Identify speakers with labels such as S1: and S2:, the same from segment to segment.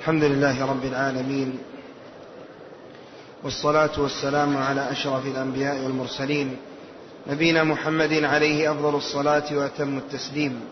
S1: الحمد لله رب العالمين، والصلاة والسلام على أشرف الأنبياء والمرسلين، نبينا محمد عليه أفضل الصلاة وأتم التسليم.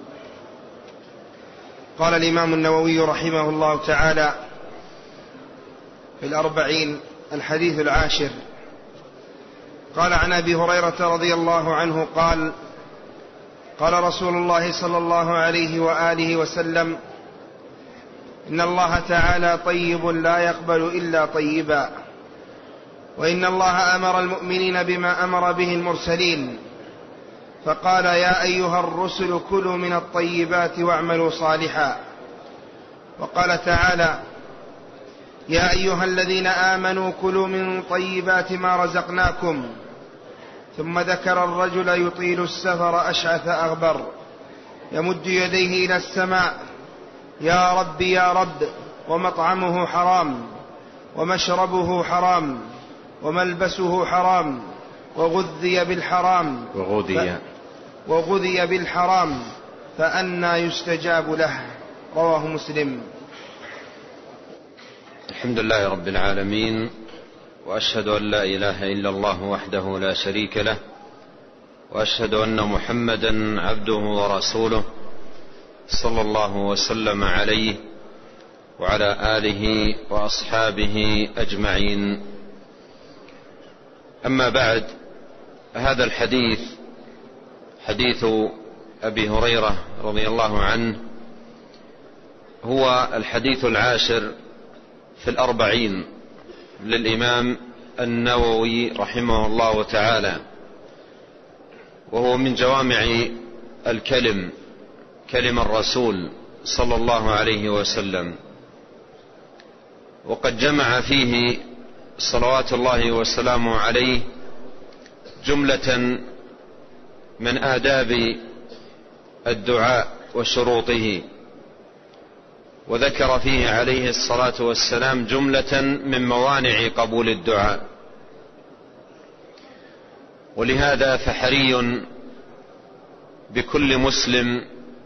S1: قال الإمام النووي رحمه الله تعالى في 40 الحديث 10: قال عن أبي هريرة رضي الله عنه قال: قال رسول الله صلى الله عليه وآله وسلم: إن الله تعالى طيب لا يقبل إلا طيبا، وإن الله أمر المؤمنين بما أمر به المرسلين، فقال: يا أيها الرسل كلوا من الطيبات واعملوا صالحا. وقال تعالى: يا أيها الذين آمنوا كلوا من طيبات ما رزقناكم. ثم ذكر الرجل يطيل السفر أشعث أغبر يمد يديه إلى السماء: يا رب يا رب، ومطعمه حرام ومشربه حرام وملبسه حرام وغذي بالحرام فأنى يستجاب له. رواه مسلم.
S2: الحمد لله رب العالمين، وأشهد أن لا إله إلا الله وحده لا شريك له، وأشهد أن محمدا عبده ورسوله صلى الله وسلم عليه وعلى آله وأصحابه أجمعين. أما بعد، هذا الحديث حديث أبي هريرة رضي الله عنه هو الحديث 10 في 40 للإمام النووي رحمه الله تعالى، وهو من جوامع الكلم، كلم الرسول صلى الله عليه وسلم، وقد جمع فيه صلوات الله وسلامه عليه جملة من آداب الدعاء وشروطه، وذكر فيه عليه الصلاة والسلام جملة من موانع قبول الدعاء. ولهذا فحري بكل مسلم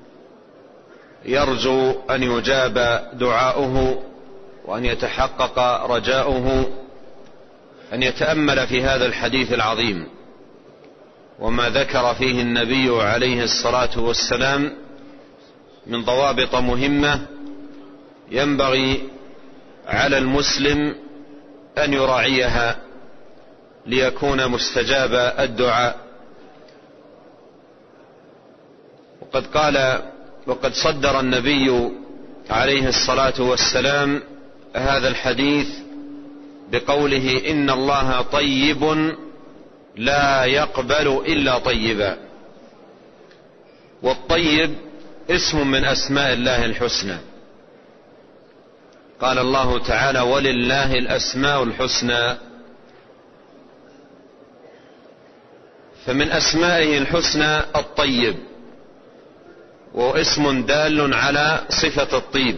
S2: يرجو أن يجاب دعاؤه وأن يتحقق رجاؤه أن يتأمل في هذا الحديث العظيم وما ذكر فيه النبي عليه الصلاة والسلام من ضوابط مهمة ينبغي على المسلم أن يراعيها ليكون مستجاب الدعاء. وقد صدر النبي عليه الصلاة والسلام هذا الحديث بقوله: إن الله طيب لا يقبل إلا طيبا. والطيب اسم من أسماء الله الحسنى، قال الله تعالى: ولله الأسماء الحسنى. فمن أسمائه الحسنى الطيب، واسم دال على صفة الطيب،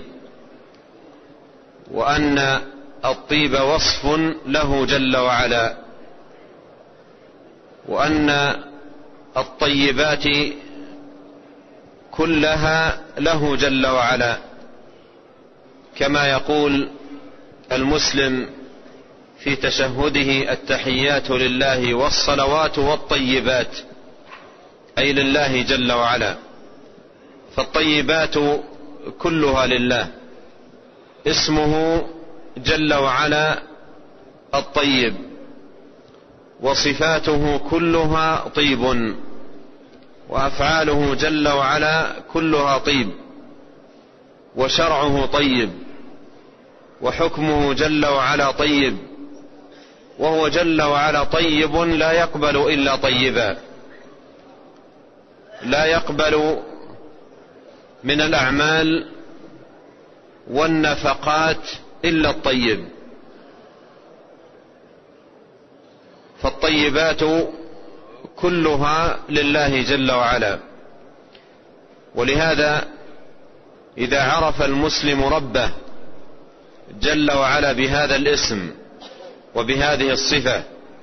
S2: وأن الطيب وصف له جل وعلا، وأن الطيبات كلها له جل وعلا، كما يقول المسلم في تشهده: التحيات لله والصلوات والطيبات، أي لله جل وعلا. فالطيبات كلها لله، اسمه جل وعلا الطيب، وصفاته كلها طيب، وأفعاله جل وعلا كلها طيب، وشرعه طيب، وحكمه جل وعلا طيب، وهو جل وعلا طيب لا يقبل إلا طيبا، لا يقبل من الأعمال والنفقات إلا الطيب. فالطيبات كلها لله جل وعلا. ولهذا إذا عرف المسلم ربه جل وعلا بهذا الاسم وبهذه الصفة،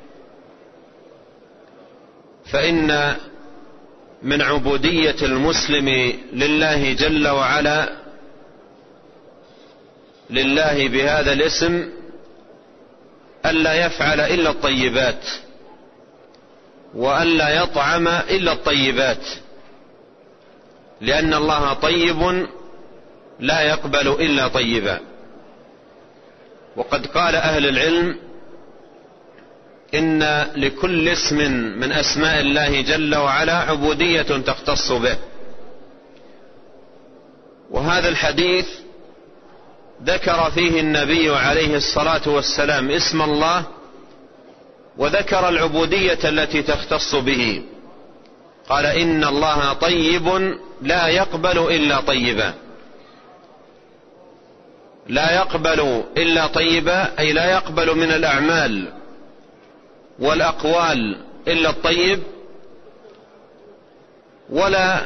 S2: فإن من عبودية المسلم لله جل وعلا لله بهذا الاسم ألا يفعل إلا الطيبات، وألا يطعم إلا الطيبات، لأن الله طيب لا يقبل إلا طيبا. وقد قال أهل العلم إن لكل اسم من أسماء الله جل وعلا عبودية تختص به. وهذا الحديث ذكر فيه النبي عليه الصلاة والسلام اسم الله، وذكر العبودية التي تختص به. قال إن الله طيب لا يقبل إلا طيبا. لا يقبل إلا طيبا أي لا يقبل من الأعمال والأقوال إلا الطيب، ولا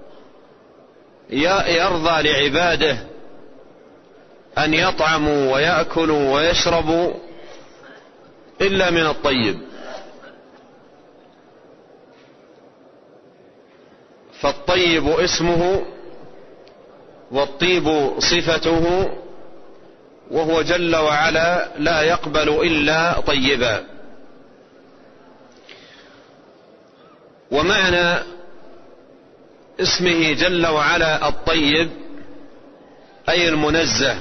S2: يرضى لعباده أن يطعموا ويأكلوا ويشربوا إلا من الطيب. فالطيب اسمه والطيب صفته، وهو جل وعلا لا يقبل إلا طيبا. ومعنى اسمه جل وعلا الطيب أي المنزه،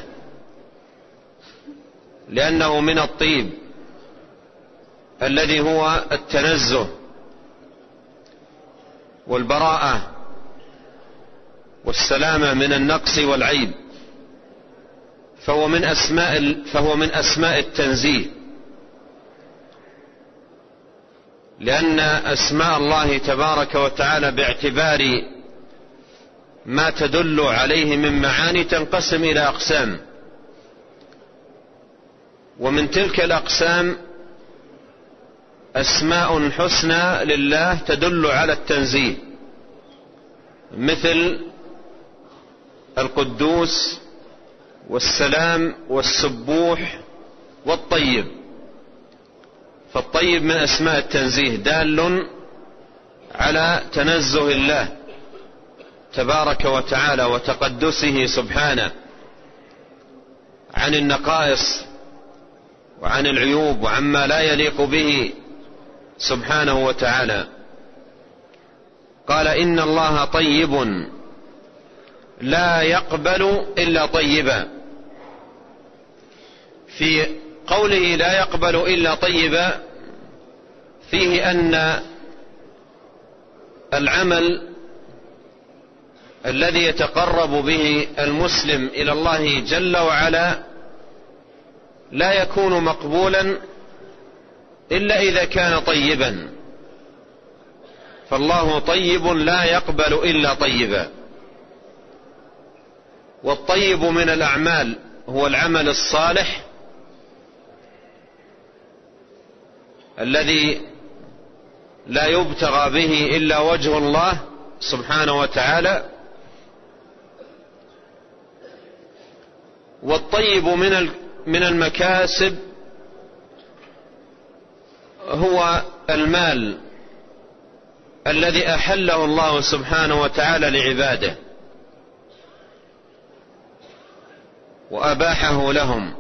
S2: لأنه من الطيب الذي هو التنزه والبراءة والسلامة من النقص والعيب، فهو من أسماء التنزيه، لأن أسماء الله تبارك وتعالى باعتبار ما تدل عليه من معاني تنقسم إلى أقسام، ومن تلك الأقسام أسماء حسنى لله تدل على التنزيه، مثل القدوس والسلام والسبوح والطيب. فالطيب من أسماء التنزيه دال على تنزه الله تبارك وتعالى وتقدسه سبحانه عن النقائص وعن العيوب وعما لا يليق به سبحانه وتعالى. قال إن الله طيب لا يقبل إلا طيبا. في قوله لا يقبل إلا طيبا فيه أن العمل الذي يتقرب به المسلم إلى الله جل وعلا لا يكون مقبولا إلا إذا كان طيبا، فالله طيب لا يقبل إلا طيبا. والطيب من الأعمال هو العمل الصالح الذي لا يبتغى به إلا وجه الله سبحانه وتعالى. والطيب من المكاسب هو المال الذي أحله الله سبحانه وتعالى لعباده وأباحه لهم.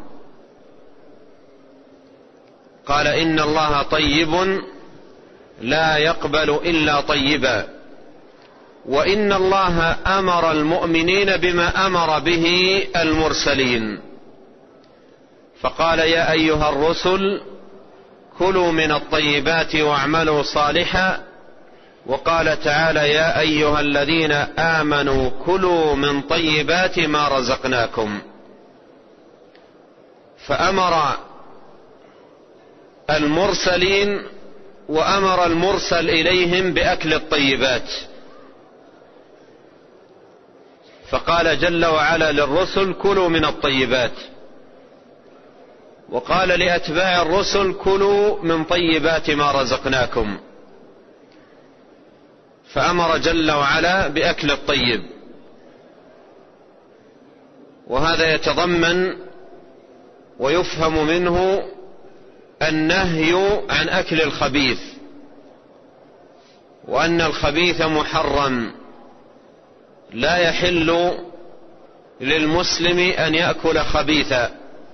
S2: قال إن الله طيب لا يقبل إلا طيبا. وإن الله أمر المؤمنين بما أمر به المرسلين، فقال يا أيها الرسل كلوا من الطيبات واعملوا صالحا. وقال تعالى يا أيها الذين آمنوا كلوا من طيبات ما رزقناكم. فأمر المرسلين وأمر المرسل إليهم بأكل الطيبات، فقال جل وعلا للرسل كلوا من الطيبات، وقال لأتباع الرسل كلوا من طيبات ما رزقناكم، فأمر جل وعلا بأكل الطيب. وهذا يتضمن ويفهم منه النهي عن أكل الخبيث، وأن الخبيث محرم لا يحل للمسلم أن يأكل خبيثا،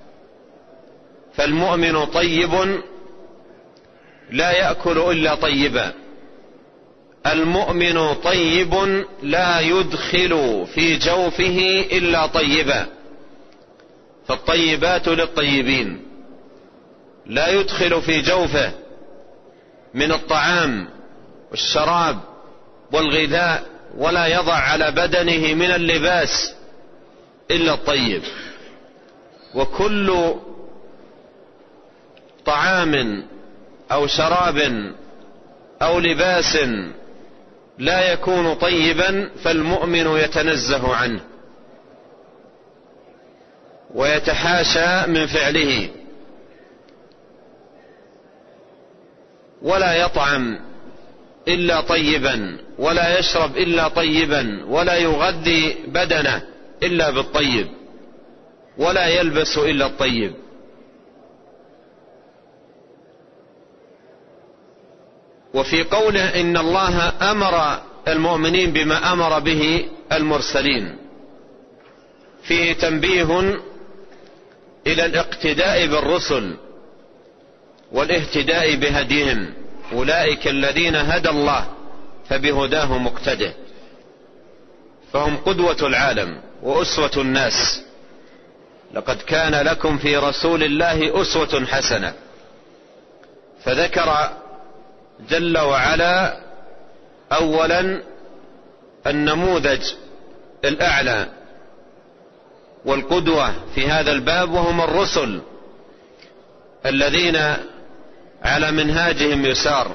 S2: فالمؤمن طيب لا يأكل إلا طيبا، المؤمن طيب لا يدخل في جوفه إلا طيبا، فالطيبات للطيبين، لا يدخل في جوفه من الطعام والشراب والغذاء ولا يضع على بدنه من اللباس إلا الطيب. وكل طعام أو شراب أو لباس لا يكون طيبا فالمؤمن يتنزه عنه ويتحاشى من فعله، ولا يطعم إلا طيبا، ولا يشرب إلا طيبا، ولا يغذي بدنه إلا بالطيب، ولا يلبس إلا الطيب. وفي قوله إن الله أمر المؤمنين بما أمر به المرسلين فيه تنبيه إلى الاقتداء بالرسل والاهتداء بهديهم، أولئك الذين هدى الله فبهداه مقتده، فهم قدوة العالم وأسوة الناس. لقد كان لكم في رسول الله أسوة حسنة. فذكر جل وعلا أولا النموذج الأعلى والقدوة في هذا الباب، وهم الرسل الذين على منهاجهم يسار.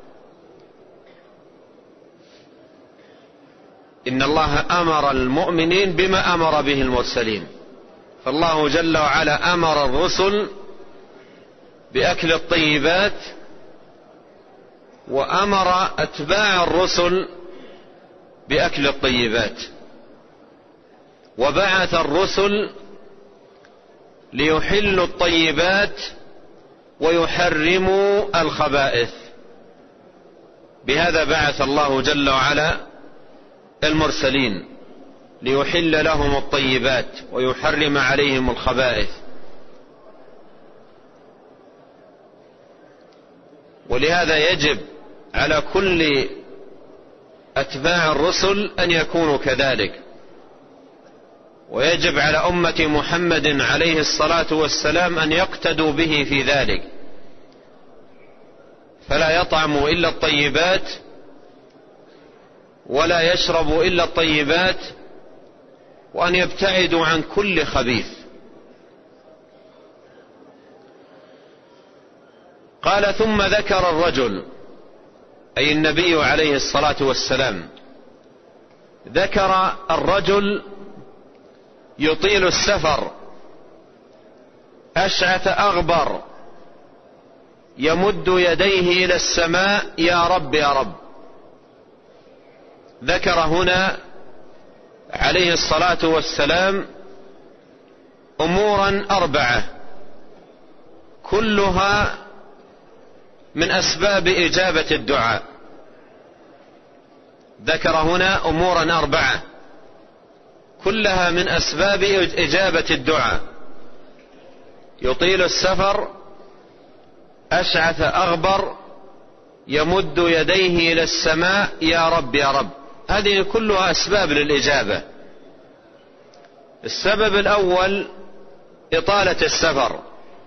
S2: إن الله أمر المؤمنين بما أمر به المرسلين، فالله جل وعلا أمر الرسل بأكل الطيبات، وأمر أتباع الرسل بأكل الطيبات، وبعث الرسل ليحلوا الطيبات ويحرموا الخبائث. بهذا بعث الله جل وعلا المرسلين ليحل لهم الطيبات ويحرم عليهم الخبائث. ولهذا يجب على كل أتباع الرسل أن يكونوا كذلك، ويجب على أمة محمد عليه الصلاة والسلام أن يقتدوا به في ذلك، فلا يطعموا إلا الطيبات ولا يشربوا إلا الطيبات، وأن يبتعدوا عن كل خبيث. قال ثم ذكر الرجل، أي النبي عليه الصلاة والسلام ذكر الرجل يطيل السفر أشعث أغبر يمد يديه إلى السماء يا رب يا رب. ذكر هنا عليه الصلاة والسلام أمورا أربعة كلها من أسباب إجابة الدعاء. ذكر هنا أمورا أربعة كلها من أسباب إجابة الدعاء: يطيل السفر، أشعث أغبر، يمد يديه إلى السماء يا رب يا رب. هذه كلها أسباب للإجابة. السبب الأول إطالة السفر،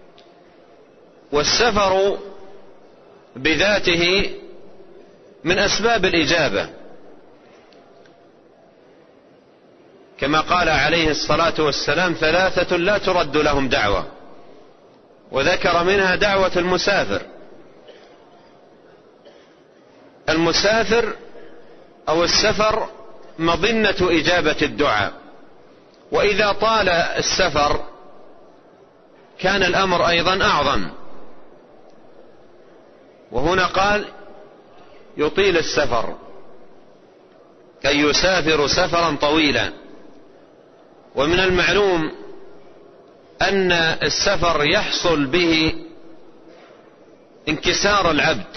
S2: والسفر بذاته من أسباب الإجابة، كما قال عليه الصلاة والسلام: ثلاثة لا ترد لهم دعوة، وذكر منها دعوة المسافر. المسافر أو السفر مظنة إجابة الدعاء، وإذا طال السفر كان الأمر أيضا أعظم. وهنا قال يطيل السفر، كي يسافر سفرا طويلا. ومن المعلوم أن السفر يحصل به انكسار العبد،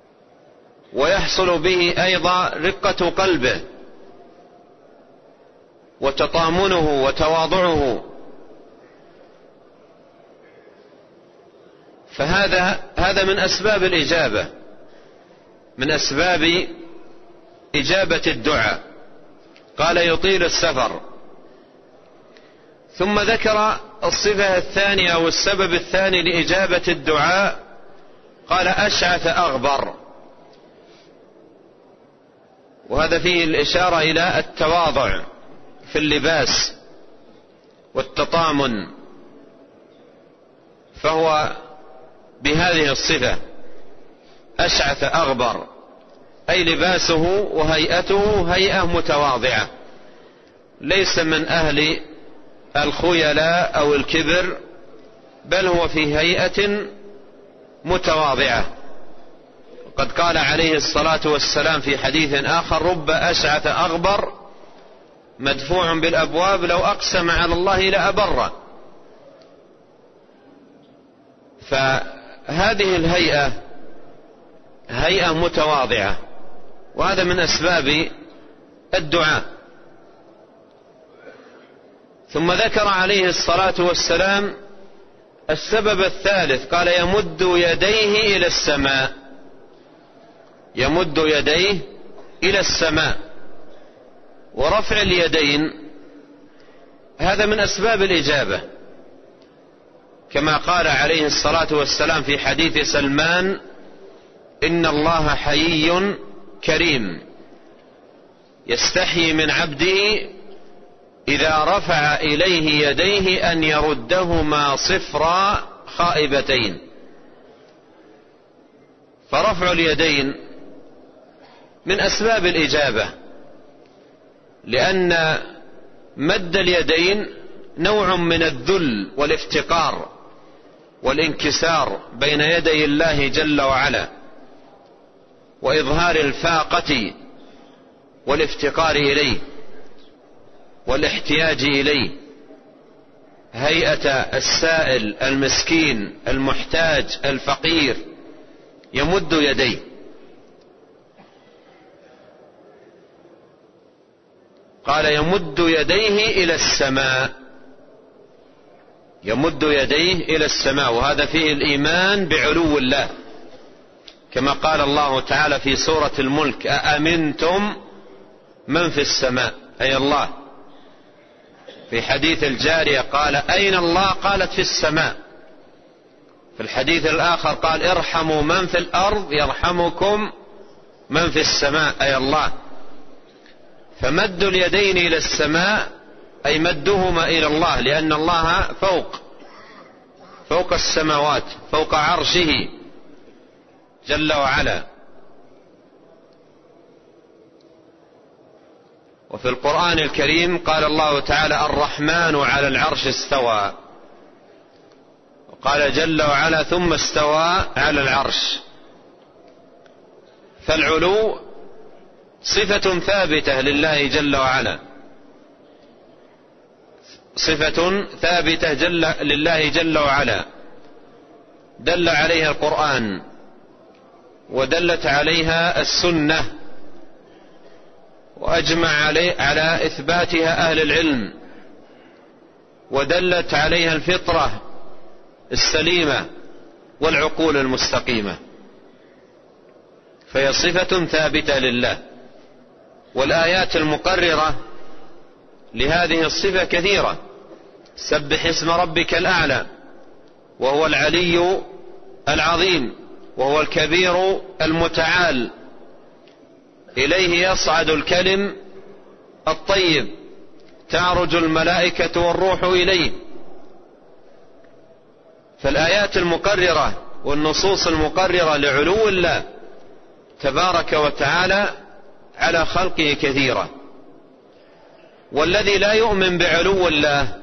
S2: ويحصل به أيضا رقة قلبه، وتطامنه وتواضعه. فهذا من أسباب الإجابة، من أسباب إجابة الدعاء. قال يطيل السفر. ثم ذكر الصفة الثانية أو السبب الثاني لإجابة الدعاء، قال أشعث أغبر. وهذا فيه الإشارة إلى التواضع في اللباس والتطامن، فهو بهذه الصفة أشعث أغبر، أي لباسه وهيئته هيئة متواضعة، ليس من أهل الخيلاء أو الكبر، بل هو في هيئة متواضعة. قد قال عليه الصلاة والسلام في حديث آخر: رب أشعث أغبر مدفوع بالأبواب لو أقسم على الله لأبره. فهذه الهيئة هيئة متواضعة، وهذا من أسباب الدعاء. ثم ذكر عليه الصلاة والسلام السبب الثالث، قال يمد يديه إلى السماء، يمد يديه إلى السماء. ورفع اليدين هذا من أسباب الإجابة، كما قال عليه الصلاة والسلام في حديث سلمان: إن الله حيي كريم يستحيي من عبده إذا رفع إليه يديه أن يردهما صفرا خائبتين. فرفع اليدين من أسباب الإجابة، لأن مد اليدين نوع من الذل والافتقار والانكسار بين يدي الله جل وعلا، وإظهار الفاقة والافتقار إليه والاحتياج إليه، هيئة السائل المسكين المحتاج الفقير يمد يديه. قال يمد يديه إلى السماء، يمد يديه إلى السماء، وهذا فيه الإيمان بعلو الله، كما قال الله تعالى في سورة الملك: أأمنتم من في السماء، أي الله. في حديث الجارية قال: أين الله؟ قالت: في السماء. في الحديث الآخر قال: ارحموا من في الأرض يرحمكم من في السماء، أي الله. فمد اليدين إلى السماء أي مدهما إلى الله، لأن الله فوق السماوات، فوق عرشه جل وعلا. وفي القرآن الكريم قال الله تعالى: الرحمن على العرش استوى، وقال جل وعلا: ثم استوى على العرش. فالعلو صفة ثابتة لله جل وعلا، صفة ثابتة لله جل وعلا، دل عليها القرآن ودلت عليها السنة، وأجمع على إثباتها أهل العلم، ودلت عليها الفطرة السليمة والعقول المستقيمة، فهي صفة ثابتة لله. والآيات المقررة لهذه الصفة كثيرة: سبح اسم ربك الأعلى، وهو العلي العظيم، وهو الكبير المتعال، إليه يصعد الكلم الطيب، تعرج الملائكة والروح إليه. فالآيات المقررة والنصوص المقررة لعلو الله تبارك وتعالى على خلقه كثيرة. والذي لا يؤمن بعلو الله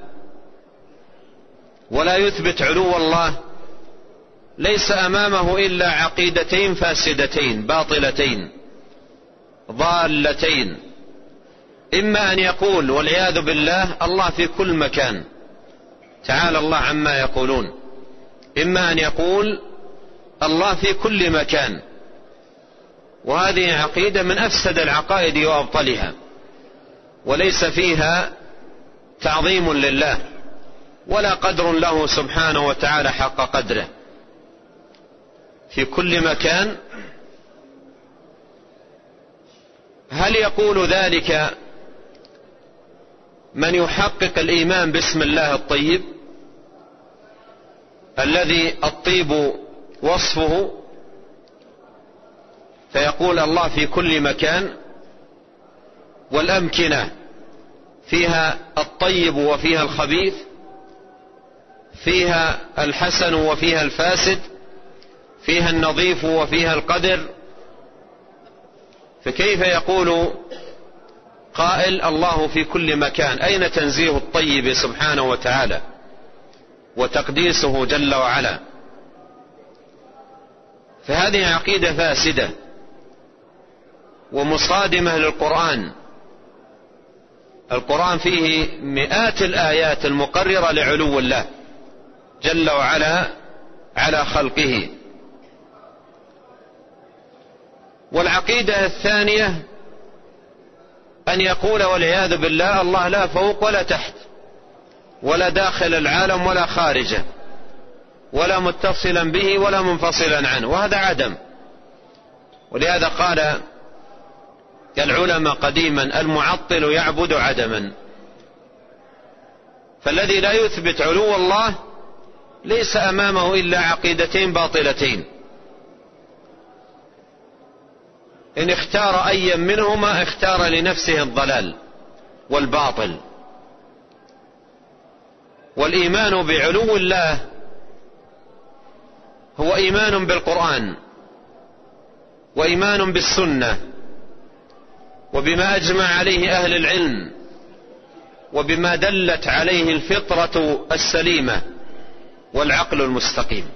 S2: ولا يثبت علو الله ليس أمامه إلا عقيدتين فاسدتين باطلتين ضالتين: إما أن يقول والعياذ بالله الله في كل مكان، تعالى الله عما يقولون، إما أن يقول الله في كل مكان، وهذه عقيدة من أفسد العقائد وأبطلها، وليس فيها تعظيم لله ولا قدر له سبحانه وتعالى حق قدره في كل مكان. هل يقول ذلك من يحقق الإيمان باسم الله الطيب الذي الطيب وصفه، فيقول الله في كل مكان، والأمكنة فيها الطيب وفيها الخبيث، فيها الحسن وفيها الفاسد، فيها النظيف وفيها القدر، فكيف يقول قائل الله في كل مكان؟ أين تنزيه الطيب سبحانه وتعالى وتقديسه جل وعلا؟ فهذه عقيدة فاسدة ومصادمة للقرآن. القرآن فيه مئات الآيات المقررة لعلو الله جل وعلا على خلقه. والعقيدة الثانية أن يقول والعياذ بالله الله لا فوق ولا تحت ولا داخل العالم ولا خارجه ولا متصلا به ولا منفصلا عنه، وهذا عدم. ولهذا قال العلماء قديما المعطل يعبد عدما. فالذي لا يثبت علو الله ليس أمامه إلا عقيدتين باطلتين، إن اختار أي منهما اختار لنفسه الضلال والباطل. والإيمان بعلو الله هو إيمان بالقرآن وإيمان بالسنة وبما أجمع عليه أهل العلم وبما دلت عليه الفطرة السليمة والعقل المستقيم.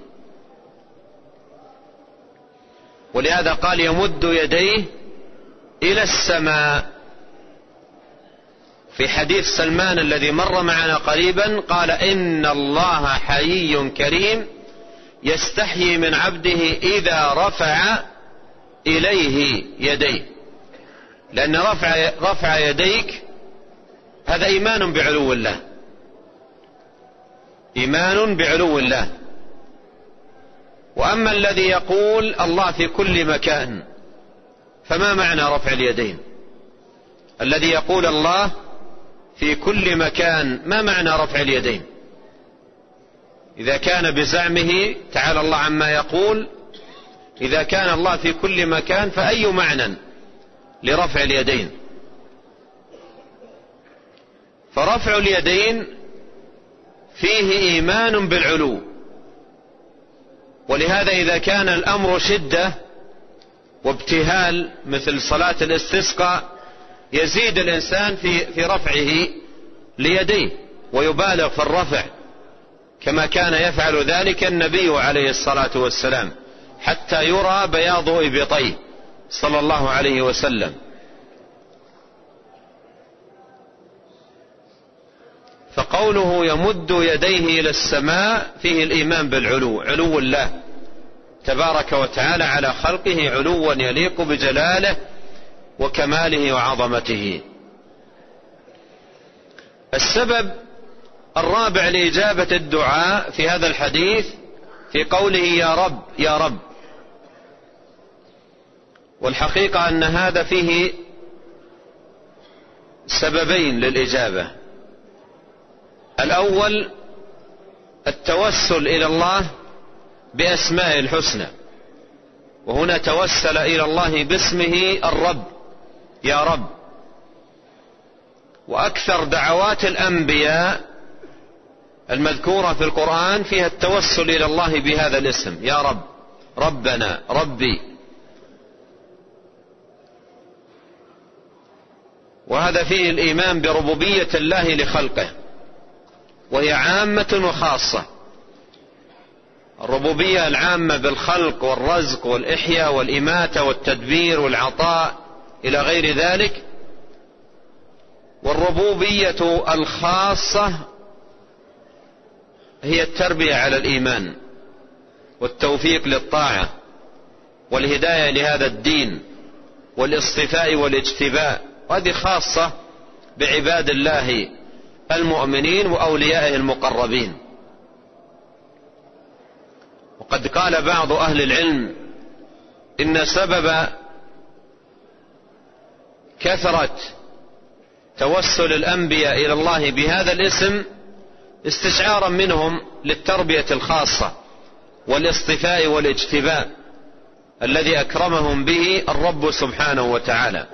S2: ولهذا قال يمد يديه إلى السماء. في حديث سلمان الذي مر معنا قريبا قال إن الله حيي كريم يستحيي من عبده إذا رفع إليه يديه، لأن رفع يديك هذا إيمان بعلو الله، إيمان بعلو الله. وأما الذي يقول الله في كل مكان فما معنى رفع اليدين؟ الذي يقول الله في كل مكان ما معنى رفع اليدين؟ إذا كان بزعمه تعالى الله عما يقول، إذا كان الله في كل مكان فأي معنى لرفع اليدين؟ فرفع اليدين فيه إيمان بالعلو. ولهذا إذا كان الأمر شدة وابتهال مثل صلاة الاستسقاء يزيد الإنسان في رفعه ليديه ويبالغ في الرفع، كما كان يفعل ذلك النبي عليه الصلاة والسلام حتى يرى بياض إبطيه صلى الله عليه وسلم. فقوله يمد يديه إلى السماء فيه الإيمان بالعلو، علو الله تبارك وتعالى على خلقه علوا يليق بجلاله وكماله وعظمته. السبب الرابع لإجابة الدعاء في هذا الحديث في قوله يا رب يا رب. والحقيقة أن هذا فيه سببين للإجابة. الأول التوسل إلى الله بأسمائه الحسنى، وهنا توسل إلى الله باسمه الرب يا رب. وأكثر دعوات الأنبياء المذكورة في القرآن فيها التوسل إلى الله بهذا الاسم يا رب، ربنا ربي. وهذا فيه الإيمان بربوبية الله لخلقه، وهي عامة وخاصة. الربوبية العامة بالخلق والرزق والإحياء والإماتة والتدبير والعطاء إلى غير ذلك، والربوبية الخاصة هي التربية على الإيمان والتوفيق للطاعة والهداية لهذا الدين والاصطفاء والاجتباء، وهذه خاصة بعباد الله المؤمنين وأوليائه المقربين. وقد قال بعض أهل العلم إن سبب كثرة توسل الأنبياء إلى الله بهذا الاسم استشعارا منهم للتربية الخاصة والاصطفاء والاجتباء الذي أكرمهم به الرب سبحانه وتعالى.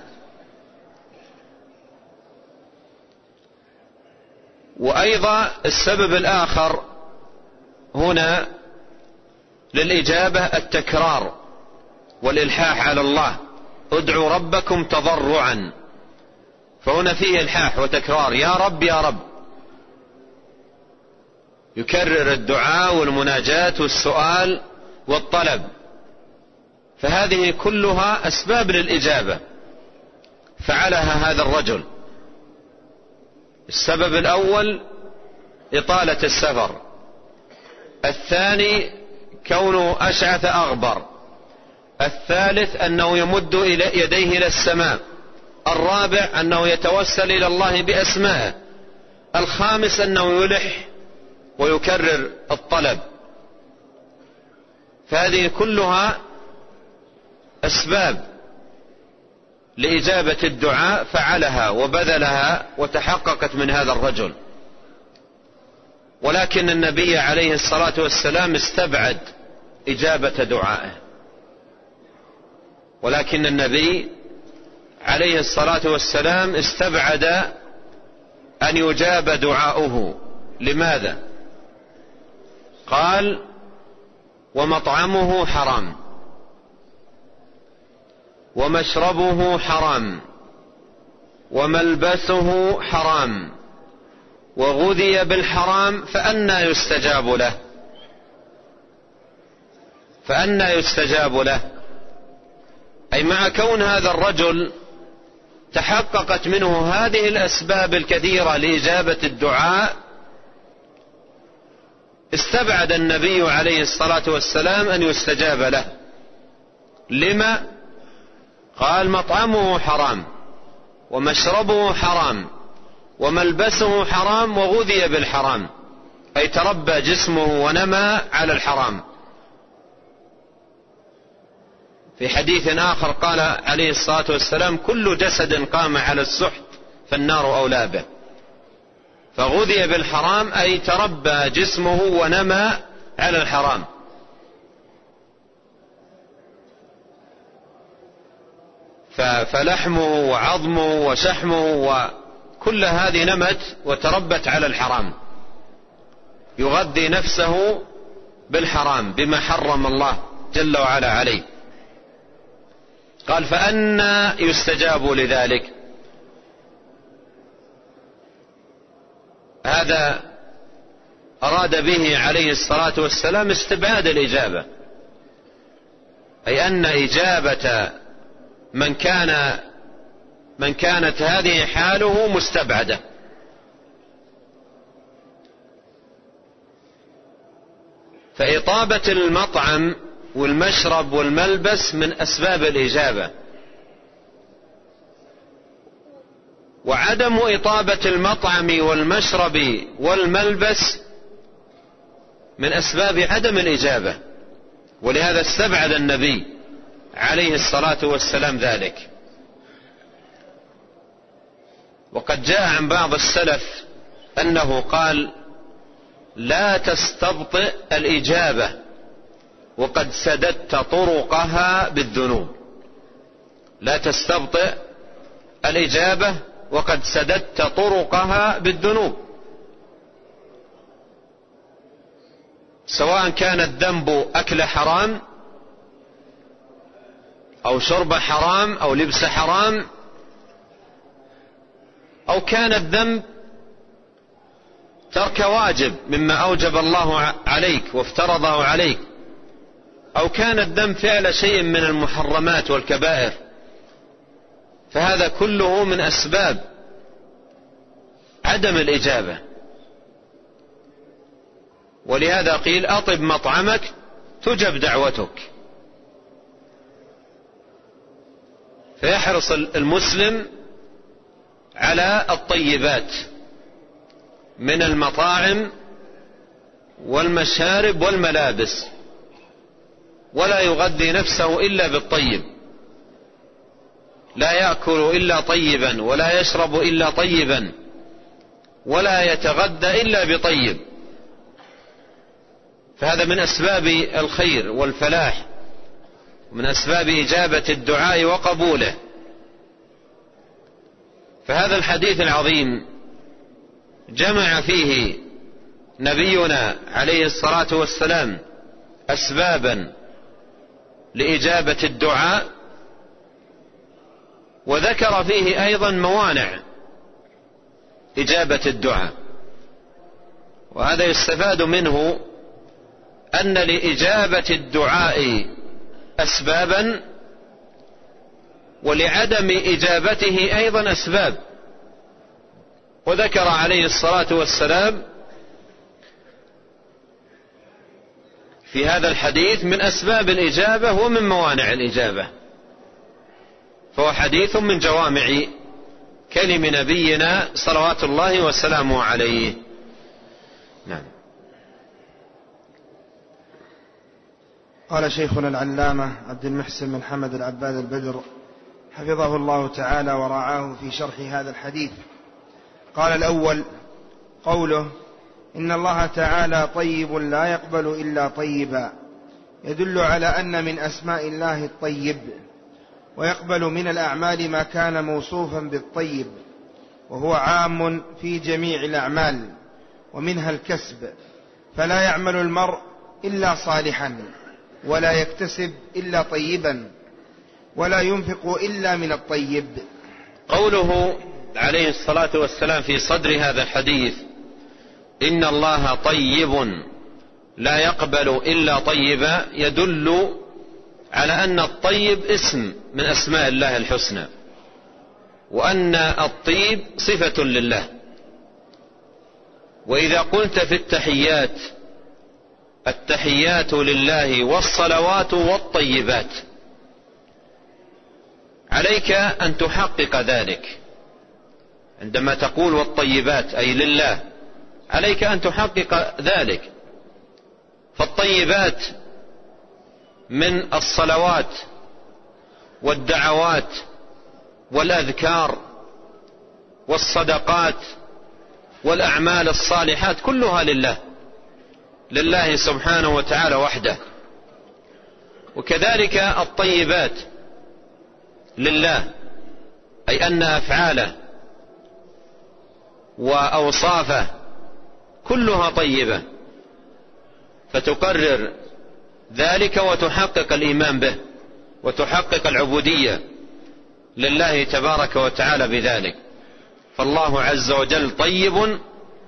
S2: وأيضا السبب الآخر هنا للإجابة التكرار والإلحاح على الله، ادعوا ربكم تضرعا، فهنا فيه إلحاح وتكرار، يا رب يا رب، يكرر الدعاء والمناجاة والسؤال والطلب، فهذه كلها أسباب للإجابة فعلها هذا الرجل. السبب الأول إطالة السفر، الثاني كونه أشعث أغبر، الثالث أنه يمد يديه إلى السماء، الرابع أنه يتوسل إلى الله بأسمائه، الخامس أنه يلح ويكرر الطلب. فهذه كلها أسباب لإجابة الدعاء فعلها وبذلها وتحققت من هذا الرجل. ولكن النبي عليه الصلاة والسلام استبعد إجابة دعائه، ولكن النبي عليه الصلاة والسلام استبعد أن يجاب دعاؤه. لماذا؟ قال ومطعمه حرام ومشربه حرام وملبسه حرام وغذي بالحرام فأنى يستجاب له، فأنى يستجاب له، أي مع كون هذا الرجل تحققت منه هذه الأسباب الكثيرة لإجابة الدعاء، استبعد النبي عليه الصلاة والسلام أن يستجاب له. لما؟ قال مطعمه حرام ومشربه حرام وملبسه حرام وغذي بالحرام، أي تربى جسمه ونمى على الحرام. في حديث آخر قال عليه الصلاة والسلام كل جسد قام على السحت فالنار أولى به، فغذي بالحرام أي تربى جسمه ونمى على الحرام. فلحمه وعظمه وشحمه وكل هذه نمت وتربت على الحرام، يغذي نفسه بالحرام بما حرم الله جل وعلا عليه. قال فأنى يستجاب لذلك. هذا أراد به عليه الصلاة والسلام استبعاد الإجابة، أي أن إجابة من كانت هذه حاله مستبعدة. فإطابة المطعم والمشرب والملبس من أسباب الإجابة، وعدم إطابة المطعم والمشرب والملبس من أسباب عدم الإجابة، ولهذا استبعد النبي عليه الصلاة والسلام ذلك. وقد جاء عن بعض السلف أنه قال لا تستبطئ الإجابة وقد سددت طرقها بالذنوب، لا تستبطئ الإجابة وقد سددت طرقها بالذنوب، سواء كان الذنب أكل حرام أو شرب حرام أو لبس حرام، أو كان الذنب ترك واجب مما أوجب الله عليك وافترضه عليك، أو كان الذنب فعل شيء من المحرمات والكبائر، فهذا كله من أسباب عدم الإجابة. ولهذا قيل أطب مطعمك تجب دعوتك. فيحرص المسلم على الطيبات من المطاعم والمشارب والملابس، ولا يغذي نفسه إلا بالطيب، لا يأكل إلا طيبا، ولا يشرب إلا طيبا، ولا يتغذى إلا بطيب. فهذا من أسباب الخير والفلاح، ومن أسباب إجابة الدعاء وقبوله. فهذا الحديث العظيم جمع فيه نبينا عليه الصلاة والسلام أسبابا لإجابة الدعاء، وذكر فيه أيضا موانع إجابة الدعاء. وهذا يستفاد منه أن لإجابة الدعاء أسبابا، ولعدم إجابته أيضا أسباب. وذكر عليه الصلاة والسلام في هذا الحديث من أسباب الإجابة ومن موانع الإجابة، فهو حديث من جوامع كلم نبينا صلوات الله وسلامه عليه. نعم.
S1: قال شيخنا العلامة عبد المحسن بن حمد العباد البدر حفظه الله تعالى ورعاه في شرح هذا الحديث، قال الأول قوله إن الله تعالى طيب لا يقبل إلا طيبا، يدل على أن من أسماء الله الطيب، ويقبل من الأعمال ما كان موصوفا بالطيب، وهو عام في جميع الأعمال، ومنها الكسب، فلا يعمل المرء إلا صالحا، ولا يكتسب إلا طيبا، ولا ينفق إلا من الطيب.
S2: قوله عليه الصلاة والسلام في صدر هذا الحديث إن الله طيب لا يقبل إلا طيبا، يدل على أن الطيب اسم من أسماء الله الحسنى، وأن الطيب صفة لله. وإذا قلت في التحيات التحيات لله والصلوات والطيبات، عليك أن تحقق ذلك. عندما تقول والطيبات أي لله، عليك أن تحقق ذلك. فالطيبات من الصلوات والدعوات والأذكار والصدقات والأعمال الصالحات كلها لله سبحانه وتعالى وحده. وكذلك الطيبات لله، أي أن أفعاله وأوصافه كلها طيبة، فتقرر ذلك وتحقق الإيمان به وتحقق العبودية لله تبارك وتعالى بذلك. فالله عز وجل طيب،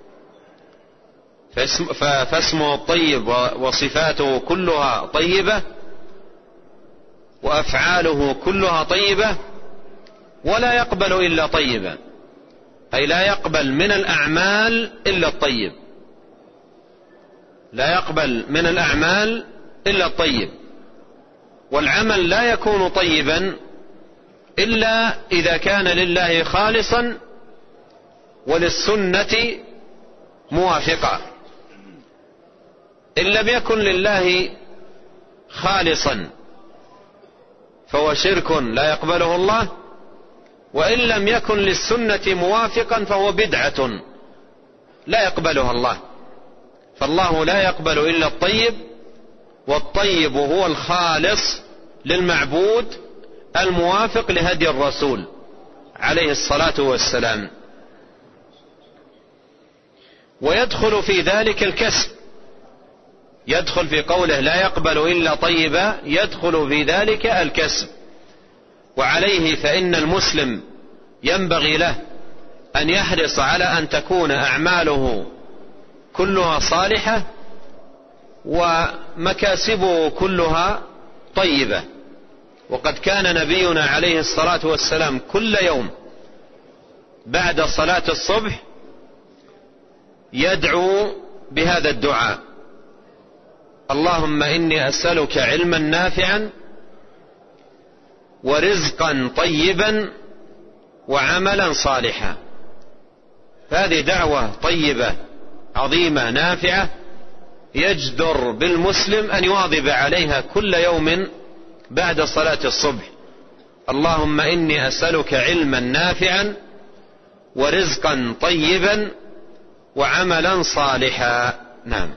S2: فاسمه الطيب وصفاته كلها طيبة وأفعاله كلها طيبة، ولا يقبل إلا طيبا، أي لا يقبل من الأعمال إلا الطيب، لا يقبل من الأعمال إلا الطيب. والعمل لا يكون طيبا إلا إذا كان لله خالصا وللسنة موافقا. إن لم يكن لله خالصا فهو شرك لا يقبله الله، وإن لم يكن للسنة موافقا فهو بدعة لا يقبلها الله. فالله لا يقبل إلا الطيب، والطيب هو الخالص للمعبود الموافق لهدي الرسول عليه الصلاة والسلام. ويدخل في ذلك الكسب، يدخل في قوله لا يقبل إلا طيبا، يدخل في ذلك الكسب. وعليه فإن المسلم ينبغي له أن يحرص على أن تكون أعماله كلها صالحة ومكاسبه كلها طيبة. وقد كان نبينا عليه الصلاة والسلام كل يوم بعد صلاة الصبح يدعو بهذا الدعاء: اللهم إني أسألك علما نافعا ورزقا طيبا وعملا صالحا. هذه دعوة طيبة عظيمة نافعة يجدر بالمسلم أن يواظب عليها كل يوم بعد صلاة الصبح. اللهم إني أسألك علما نافعا ورزقا طيبا وعملا صالحا. نعم.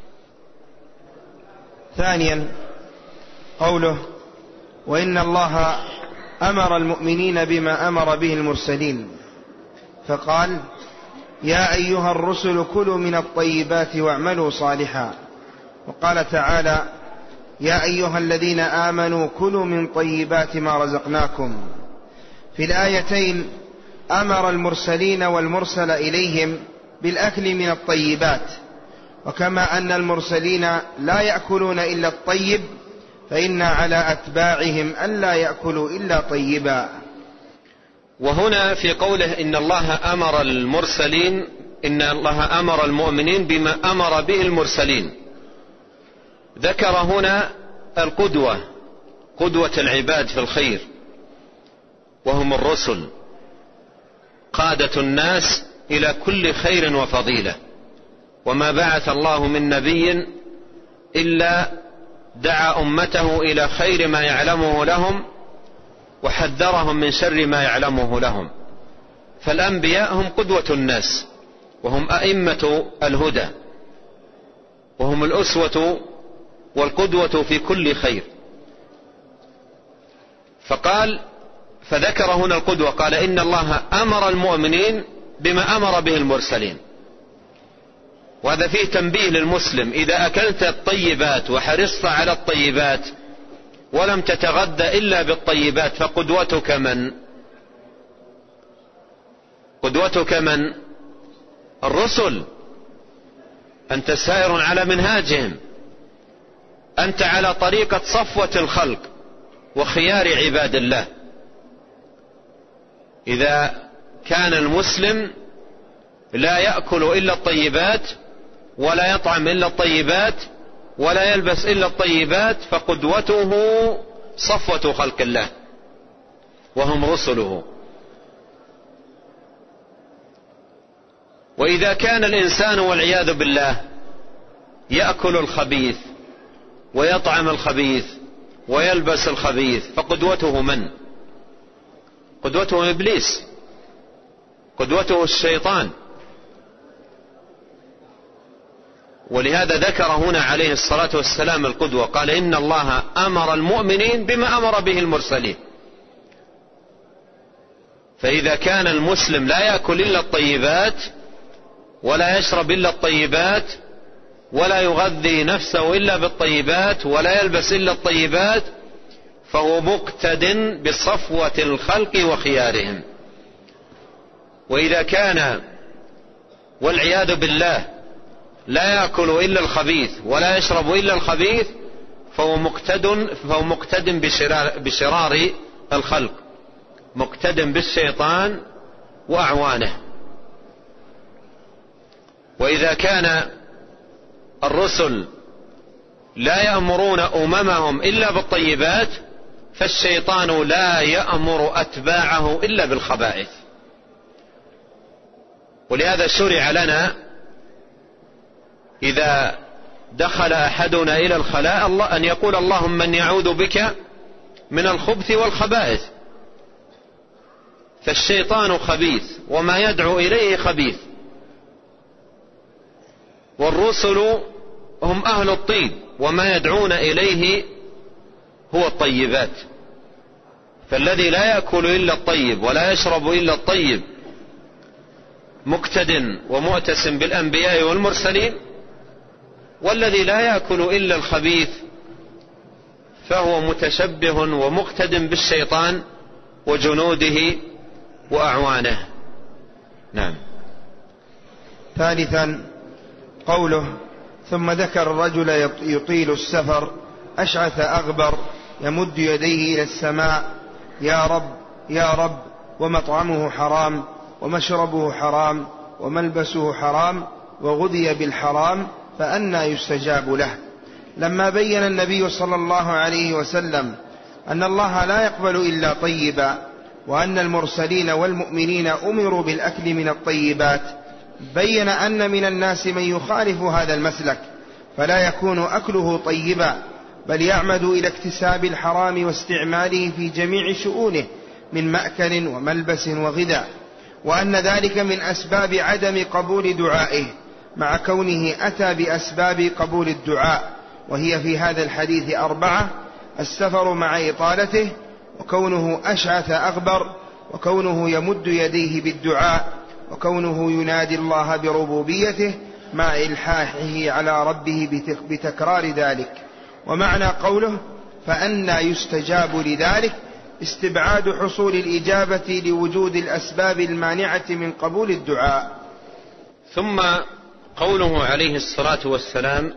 S1: ثانيا قوله: وإن الله أمر المؤمنين بما أمر به المرسلين، فقال: يا أيها الرسل كلوا من الطيبات واعملوا صالحا. وقال تعالى: يا أيها الذين آمنوا كلوا من طيبات ما رزقناكم. في الآيتين أمر المرسلين والمرسل إليهم بالأكل من الطيبات، وكما أن المرسلين لا يأكلون إلا الطيب، فإن على أتباعهم ألا يأكلوا إلا طيبا.
S2: وهنا في قوله إن الله أمر المرسلين، إن الله أمر المؤمنين بما أمر به المرسلين، ذكر هنا القدوة، قدوة العباد في الخير، وهم الرسل، قادة الناس إلى كل خير وفضيلة. وما بعث الله من نبي إلا دعا أمته إلى خير ما يعلمه لهم وحذرهم من شر ما يعلمه لهم. فالأنبياء هم قدوة الناس، وهم أئمة الهدى، وهم الأسوة والقدوة في كل خير. فذكر هنا القدوة، قال إن الله أمر المؤمنين بما أمر به المرسلين. وهذا فيه تنبيه للمسلم: إذا أكلت الطيبات وحرصت على الطيبات ولم تتغذى إلا بالطيبات فقدوتك من؟ قدوتك من؟ الرسل. أنت سائر على منهاجهم، أنت على طريقة صفوة الخلق وخيار عباد الله. إذا كان المسلم لا يأكل إلا الطيبات ولا يطعم إلا الطيبات ولا يلبس إلا الطيبات فقدوته صفوة خلق الله وهم رسله. وإذا كان الإنسان والعياذ بالله يأكل الخبيث ويطعم الخبيث ويلبس الخبيث فقدوته من؟ قدوته إبليس، قدوته الشيطان. ولهذا ذكر هنا عليه الصلاة والسلام القدوة، قال إن الله أمر المؤمنين بما أمر به المرسلين. فإذا كان المسلم لا يأكل إلا الطيبات ولا يشرب إلا الطيبات ولا يغذي نفسه إلا بالطيبات ولا يلبس إلا الطيبات فهو مقتد بصفوة الخلق وخيارهم. وإذا كان والعياذ بالله لا يأكل إلا الخبيث ولا يشرب إلا الخبيث فهو مقتد بشرار الخلق، مقتد بالشيطان وأعوانه. وإذا كان الرسل لا يأمرون أممهم إلا بالطيبات فالشيطان لا يأمر أتباعه إلا بالخبائث. ولهذا شرع لنا إذا دخل أحدنا إلى الخلاء أن يقول اللهم من يعوذ بك من الخبث والخبائث. فالشيطان خبيث وما يدعو إليه خبيث، والرسل هم أهل الطيب وما يدعون إليه هو الطيبات. فالذي لا يأكل إلا الطيب ولا يشرب إلا الطيب مقتد ومؤتسم بالأنبياء والمرسلين، والذي لا يأكل إلا الخبيث فهو متشبه ومقتد بالشيطان وجنوده وأعوانه. نعم.
S1: ثالثا قوله: ثم ذكر الرجل يطيل السفر أشعث أغبر يمد يديه إلى السماء يا رب يا رب، ومطعمه حرام ومشربه حرام وملبسه حرام وغذي بالحرام فأنى يستجاب له. لما بين النبي صلى الله عليه وسلم أن الله لا يقبل إلا طيبا، وأن المرسلين والمؤمنين أمروا بالأكل من الطيبات، بين أن من الناس من يخالف هذا المسلك فلا يكون أكله طيبا، بل يعمد إلى اكتساب الحرام واستعماله في جميع شؤونه من مأكل وملبس وغذاء، وأن ذلك من أسباب عدم قبول دعائه، مع كونه أتى بأسباب قبول الدعاء، وهي في هذا الحديث 4: السفر مع إطالته، وكونه أشعث أغبر، وكونه يمد يديه بالدعاء، وكونه ينادي الله بربوبيته مع إلحاحه على ربه بتكرار ذلك. ومعنى قوله فأنى يستجاب لذلك استبعاد حصول الإجابة لوجود الأسباب المانعة من قبول الدعاء.
S2: ثم قوله عليه الصلاة والسلام،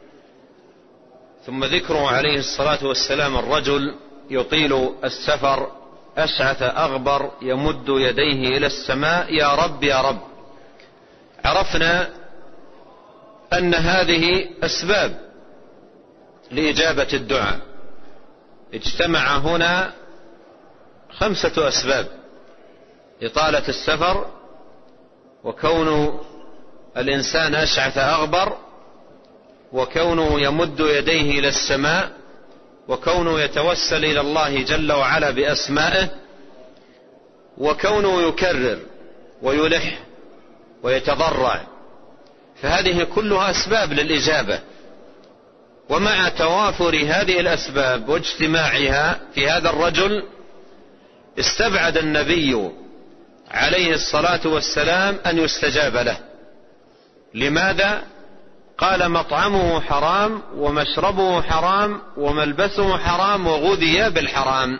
S2: ثم ذكره عليه الصلاة والسلام: الرجل يطيل السفر أشعث أغبر يمد يديه إلى السماء يا رب يا رب. عرفنا أن هذه أسباب لإجابة الدعاء. اجتمع هنا 5 أسباب: إطالة السفر، وكون الإنسان أشعث أغبر، وكونه يمد يديه إلى السماء، وكونه يتوسل إلى الله جل وعلا بأسمائه، وكونه يكرر ويلح ويتضرع. فهذه كلها أسباب للإجابة. ومع توافر هذه الأسباب واجتماعها في هذا الرجل استبعد النبي عليه الصلاة والسلام أن يستجاب له. لماذا؟ قال: مطعمه حرام ومشربه حرام وملبسه حرام وغذي بالحرام.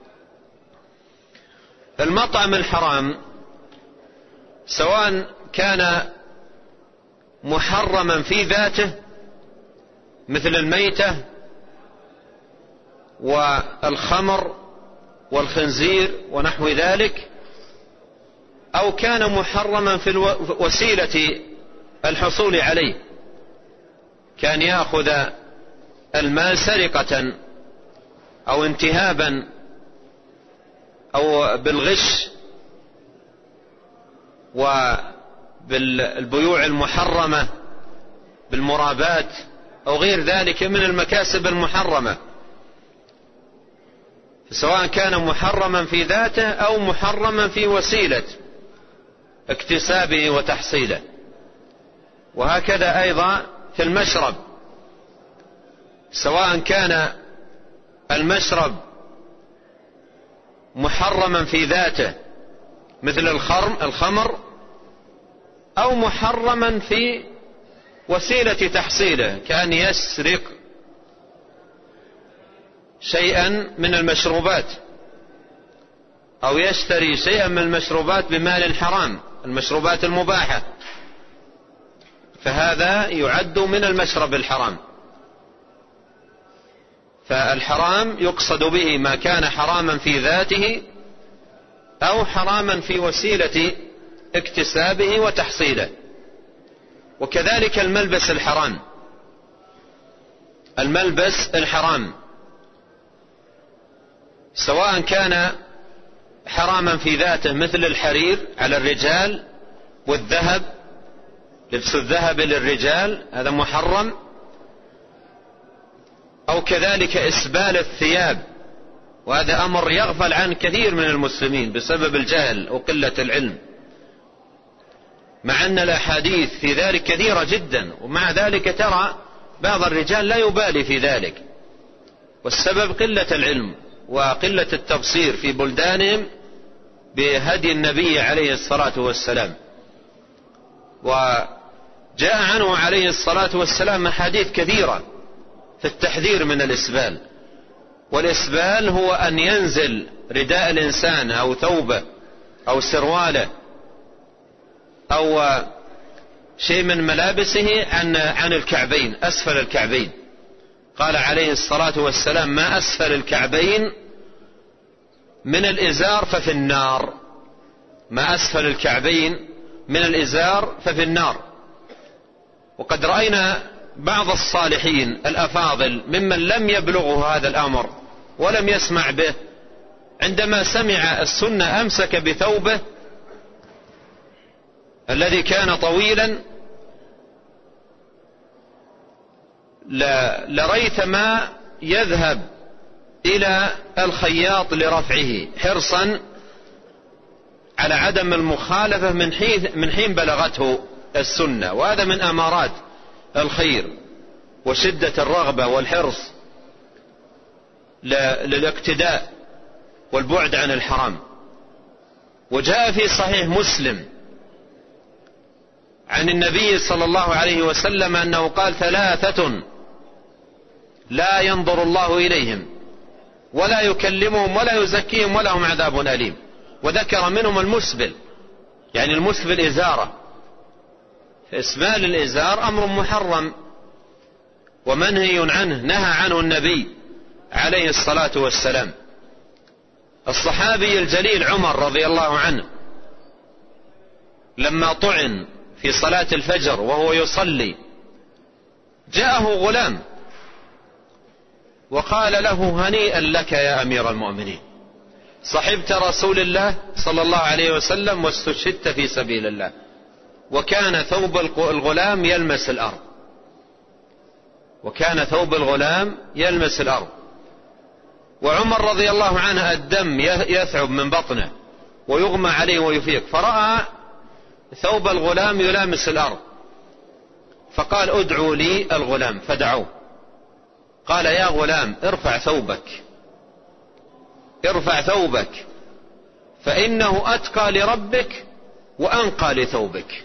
S2: المطعم الحرام سواء كان محرما في ذاته مثل الميتة والخمر والخنزير ونحو ذلك، أو كان محرما في وسيلة الحصول عليه، كان يأخذ المال سرقة أو انتهابا أو بالغش وبالبيوع المحرمة بالمرابات أو غير ذلك من المكاسب المحرمة، سواء كان محرما في ذاته أو محرما في وسيلة اكتسابه وتحصيله. وهكذا أيضا في المشرب، سواء كان المشرب محرما في ذاته مثل الخمر، أو محرما في وسيلة تحصيله، كان يسرق شيئا من المشروبات أو يشتري شيئا من المشروبات بمال حرام، المشروبات المباحة، فهذا يعد من المشرب الحرام. فالحرام يقصد به ما كان حراما في ذاته أو حراما في وسيلة اكتسابه وتحصيله. وكذلك الملبس الحرام، الملبس الحرام سواء كان حراما في ذاته مثل الحرير على الرجال والذهب، لبس الذهب للرجال هذا محرم، أو كذلك إسبال الثياب، وهذا أمر يغفل عن كثير من المسلمين بسبب الجهل وقلة العلم، مع أن الأحاديث في ذلك كثيرة جدا، ومع ذلك ترى بعض الرجال لا يبالي في ذلك، والسبب قلة العلم وقلة التبصير في بلدانهم بهدي النبي عليه الصلاة والسلام. وجاء عنه عليه الصلاة والسلام أحاديث كثيرة في التحذير من الإسبال. والإسبال هو أن ينزل رداء الإنسان أو ثوبه أو سرواله أو شيء من ملابسه عن الكعبين، أسفل الكعبين. قال عليه الصلاة والسلام: ما أسفل الكعبين من الإزار ففي النار. ما أسفل الكعبين من الإزار ففي النار. وقد رأينا بعض الصالحين الأفاضل ممن لم يبلغه هذا الأمر ولم يسمع به، عندما سمع السنة أمسك بثوبه الذي كان طويلا لريثما يذهب إلى الخياط لرفعه حرصا على عدم المخالفة من حين بلغته السنة، وهذا من أمارات الخير وشدة الرغبة والحرص للاقتداء والبعد عن الحرام. وجاء في صحيح مسلم عن النبي صلى الله عليه وسلم أنه قال: 3 لا ينظر الله إليهم ولا يكلمهم ولا يزكيهم ولهم عذاب أليم. وذكر منهم المسبل، يعني المسبل إزارة. إسبال الإزار أمر محرم ومنهي عنه، نهى عنه النبي عليه الصلاة والسلام. الصحابي الجليل عمر رضي الله عنه لما طعن في صلاة الفجر وهو يصلي جاءه غلام وقال له: هنيئا لك يا أمير المؤمنين، صحبت رسول الله صلى الله عليه وسلم واستشهدت في سبيل الله. وكان ثوب الغلام يلمس الأرض، وكان ثوب الغلام يلمس الأرض. وعمر رضي الله عنه الدم يثعب من بطنه ويغمى عليه ويفيق، فرأى ثوب الغلام يلامس الأرض فقال: ادعوا لي الغلام. فدعوه، قال: يا غلام ارفع ثوبك، ارفع ثوبك، فإنه أتقى لربك وأنقى لثوبك.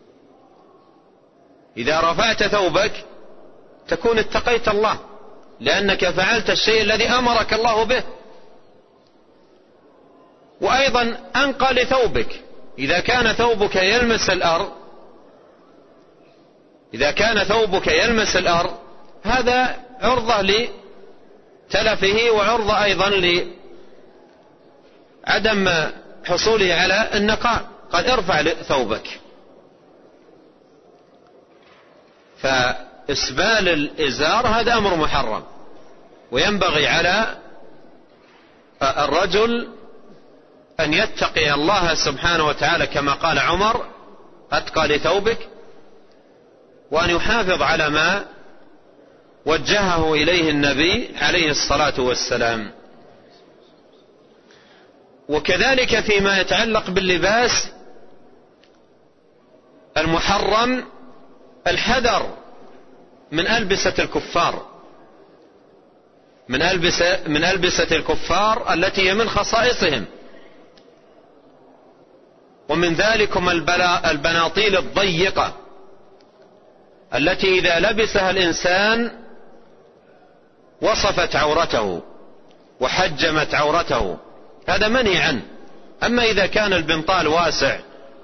S2: إذا رفعت ثوبك تكون اتقيت الله، لأنك فعلت الشيء الذي أمرك الله به. وأيضا أنقى لثوبك، إذا كان ثوبك يلمس الأرض، إذا كان ثوبك يلمس الأرض هذا عرضة لتلفه وعرضة أيضا لعدم حصوله على النقاء. قال: ارفع ثوبك. فإسبال الإزار هذا أمر محرم، وينبغي على الرجل أن يتقي الله سبحانه وتعالى كما قال عمر: أتقى لثوبك، وأن يحافظ على ما وجهه إليه النبي عليه الصلاة والسلام. وكذلك فيما يتعلق باللباس المحرم الحذر من ألبسة الكفار، من ألبسة الكفار التي هي من خصائصهم، ومن ذلكم البناطيل الضيقة التي إذا لبسها الإنسان وصفت عورته وحجمت عورته، هذا منهي عنه. أما إذا كان البنطال واسع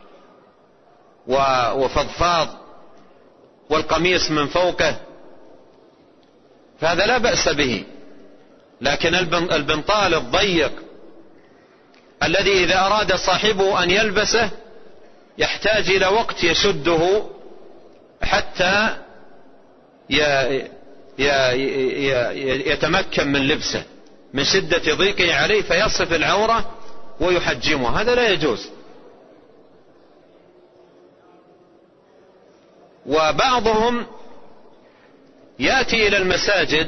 S2: وفضفاض والقميص من فوقه فهذا لا بأس به، لكن البنطال الضيق الذي إذا أراد صاحبه أن يلبسه يحتاج إلى وقت يشده حتى يتمكن من لبسه من شدة ضيقه عليه، فيصف العورة ويحجمها، هذا لا يجوز. وبعضهم يأتي إلى المساجد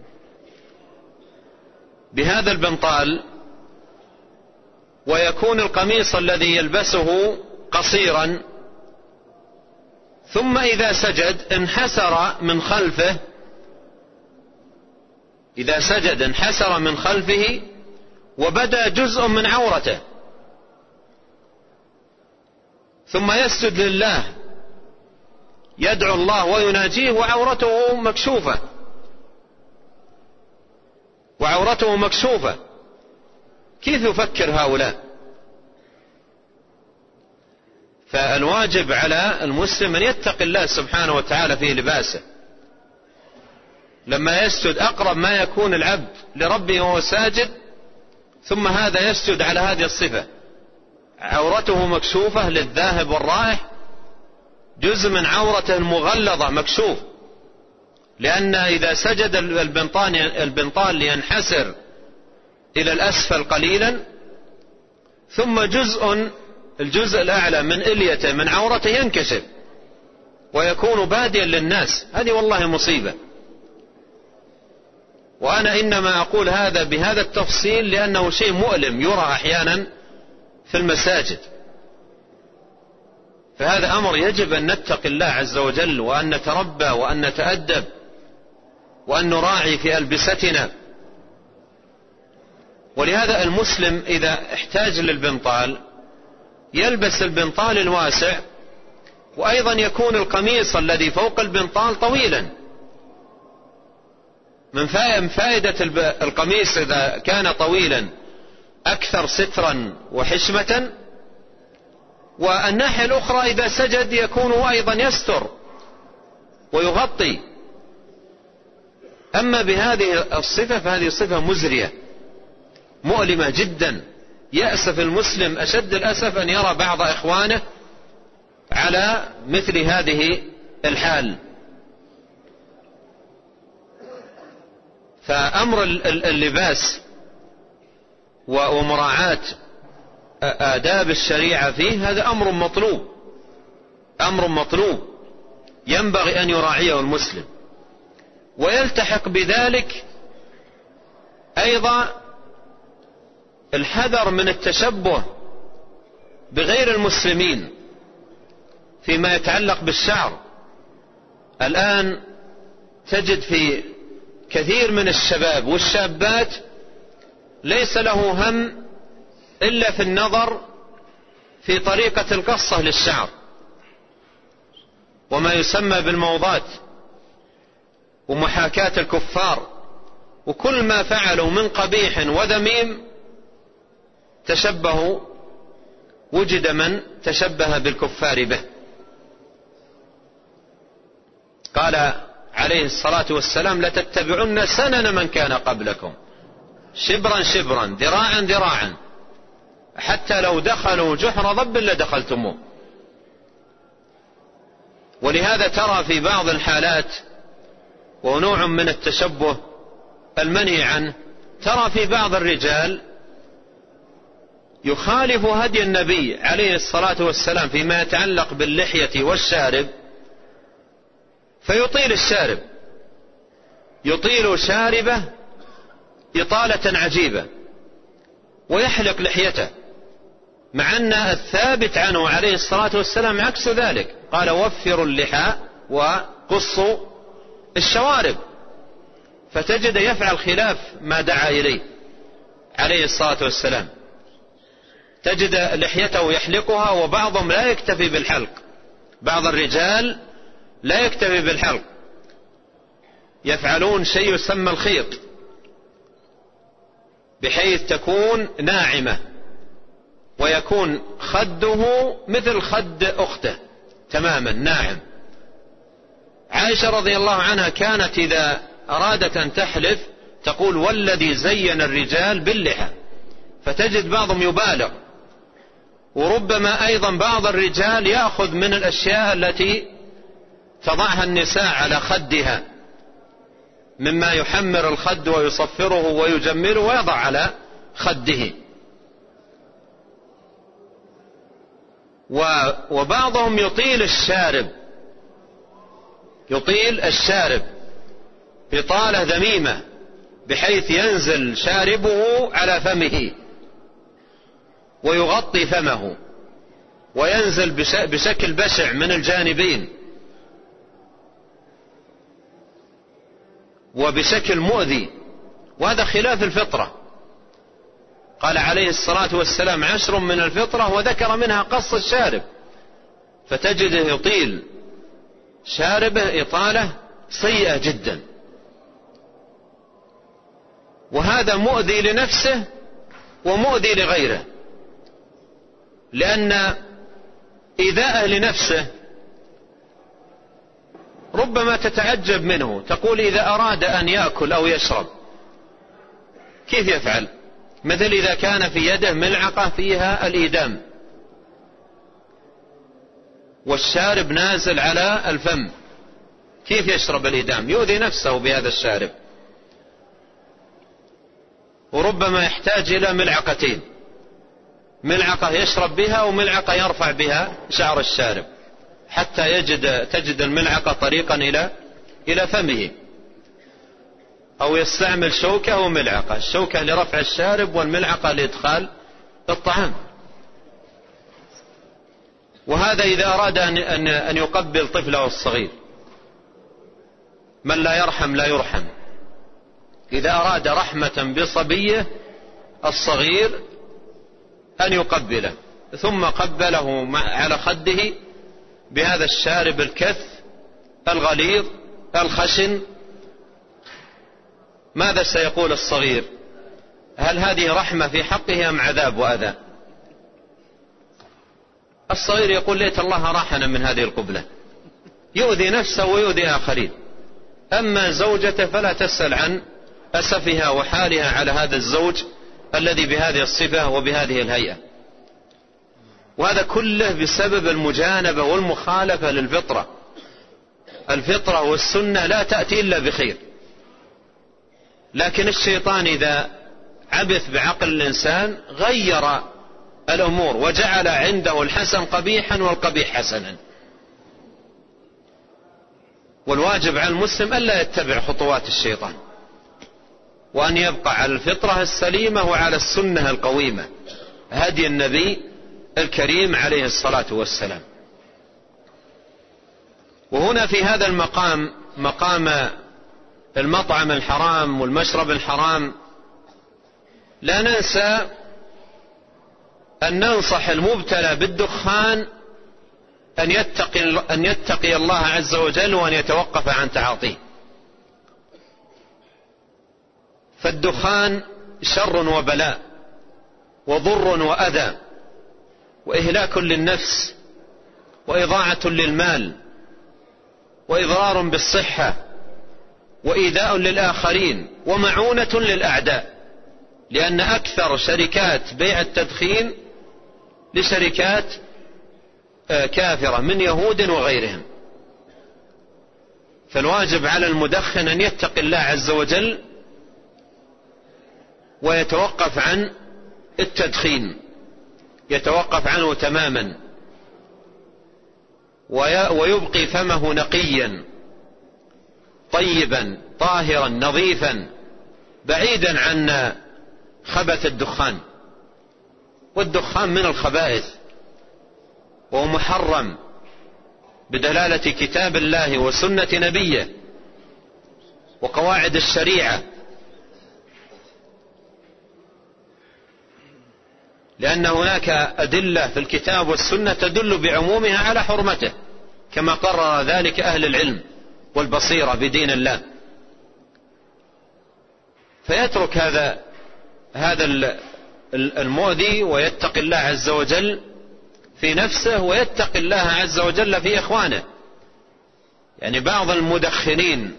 S2: بهذا البنطال ويكون القميص الذي يلبسه قصيرا، ثم إذا سجد انحسر من خلفه، إذا سجد انحسر من خلفه وبدأ جزء من عورته، ثم يسجد لله يدعو الله ويناجيه وعورته مكشوفة، وعورته مكشوفة. كيف يفكر هؤلاء؟ فالواجب على المسلم أن يتقي الله سبحانه وتعالى في لباسه. لما يسجد أقرب ما يكون العبد لربه وهو ساجد، ثم هذا يسجد على هذه الصفة، عورته مكشوفة للذاهب والرائح، جزء من عورته المغلظة مكشوف، لأن إذا سجد البنطال لينحسر إلى الأسفل قليلا، ثم جزء الجزء الأعلى من إليته من عورته ينكشف ويكون باديا للناس، هذه والله مصيبة. وأنا إنما أقول هذا بهذا التفصيل لأنه شيء مؤلم يرى أحيانا في المساجد. فهذا أمر يجب أن نتقي الله عز وجل، وأن نتربى وأن نتأدب وأن نراعي في ألبستنا. ولهذا المسلم إذا احتاج للبنطال يلبس البنطال الواسع، وأيضا يكون القميص الذي فوق البنطال طويلا. من فائدة القميص إذا كان طويلا أكثر سترا وحشمة، والناحية الأخرى إذا سجد يكون أيضا يستر ويغطي. أما بهذه الصفة فهذه صفة مزرية مؤلمة جدا، يأسف المسلم أشد الأسف أن يرى بعض إخوانه على مثل هذه الحال. فأمر اللباس ومراعاة آداب الشريعة فيه هذا أمر مطلوب، أمر مطلوب ينبغي أن يراعيه المسلم. ويلتحق بذلك أيضا الحذر من التشبه بغير المسلمين فيما يتعلق بالشعر. الآن تجد في كثير من الشباب والشابات ليس له هم إلا في النظر في طريقة القصة للشعر وما يسمى بالموضات ومحاكاة الكفار، وكل ما فعلوا من قبيح وذميم تشبهوا، وجد من تشبه بالكفار به. قال عليه الصلاة والسلام: لتتبعن سنن من كان قبلكم شبرا شبرا ذراعا ذراعا حتى لو دخلوا جحر ضب لدخلتموه. ولهذا ترى في بعض الحالات ونوع من التشبه المنهي عنه، ترى في بعض الرجال يخالف هدي النبي عليه الصلاة والسلام فيما يتعلق باللحية والشارب، فيطيل الشارب، يطيل شاربه إطالة عجيبة ويحلق لحيته، مع أن الثابت عنه عليه الصلاة والسلام عكس ذلك، قال: وفروا اللحى وقصوا الشوارب. فتجد يفعل خلاف ما دعا إليه عليه الصلاة والسلام، تجد لحيته يحلقها، وبعضهم لا يكتفي بالحلق، بعض الرجال لا يكتفي بالحلق، يفعلون شيء يسمى الخيط، بحيث تكون ناعمة ويكون خده مثل خد أخته تماما ناعم. عائشة رضي الله عنها كانت إذا أرادت أن تحلف تقول: والذي زين الرجال باللحى. فتجد بعضهم يبالغ، وربما أيضا بعض الرجال يأخذ من الأشياء التي تضعها النساء على خدها مما يحمر الخد ويصفره ويجمله ويضع على خده. وبعضهم يطيل الشارب إطالة ذميمة بحيث ينزل شاربه على فمه ويغطي فمه، وينزل بشكل بشع من الجانبين وبشكل مؤذي، وهذا خلاف الفطرة. قال عليه الصلاة والسلام: 10 من الفطرة، وذكر منها قص الشارب. فتجده يطيل شاربه إطالة سيئة جدا، وهذا مؤذي لنفسه ومؤذي لغيره، لأن إيذاءه لنفسه ربما تتعجب منه، تقول: إذا أراد أن يأكل أو يشرب كيف يفعل؟ مثل إذا كان في يده ملعقة فيها الإيدام والشارب نازل على الفم، كيف يشرب الإيدام؟ يؤذي نفسه بهذا الشارب، وربما يحتاج إلى ملعقتين ملعقة يشرب بها وملعقة يرفع بها شعر الشارب حتى تجد الملعقة طريقا إلى فمه، أو يستعمل شوكة وملعقة، الشوكة لرفع الشارب والملعقة لإدخال الطعام. وهذا إذا أراد أن يقبل طفله الصغير، من لا يرحم لا يرحم. إذا أراد رحمة بصبيه الصغير أن يقبله، ثم قبله على خده بهذا الشارب الكث الغليظ الخشن، ماذا سيقول الصغير؟ هل هذه رحمة في حقه أم عذاب وأذى؟ الصغير يقول ليت الله راحنا من هذه القبلة، يؤذي نفسه ويؤذي آخرين. أما زوجته فلا تسأل عن أسفها وحالها على هذا الزوج الذي بهذه الصفة وبهذه الهيئة. وهذا كله بسبب المجانبة والمخالفة للفطرة. الفطرة والسنة لا تأتي إلا بخير، لكن الشيطان إذا عبث بعقل الإنسان غير الأمور وجعل عنده الحسن قبيحا والقبيح حسنا. والواجب على المسلم ألا يتبع خطوات الشيطان، وأن يبقى على الفطرة السليمة وعلى السنة القويمة، هدي النبي الكريم عليه الصلاة والسلام. وهنا في هذا المقام، مقام المطعم الحرام والمشرب الحرام، لا ننسى أن ننصح المبتلى بالدخان أن يتقي الله عز وجل وأن يتوقف عن تعاطيه. فالدخان شر وبلاء وضر وأذى وإهلاك للنفس وإضاعة للمال وإضرار بالصحة وإيذاء للآخرين ومعونة للأعداء، لأن أكثر شركات بيع التدخين لشركات كافرة من يهود وغيرهم. فالواجب على المدخن أن يتقي الله عز وجل ويتوقف عن التدخين، يتوقف عنه تماما، ويبقي فمه نقيا طيبا طاهرا نظيفا بعيدا عن خبث الدخان. والدخان من الخبائث وهو محرم بدلالة كتاب الله وسنة نبيه وقواعد الشريعة، لأن هناك أدلة في الكتاب والسنة تدل بعمومها على حرمته، كما قرر ذلك أهل العلم والبصيرة بدين الله. فيترك هذا المؤذي ويتقي الله عز وجل في نفسه ويتقي الله عز وجل في إخوانه. يعني بعض المدخنين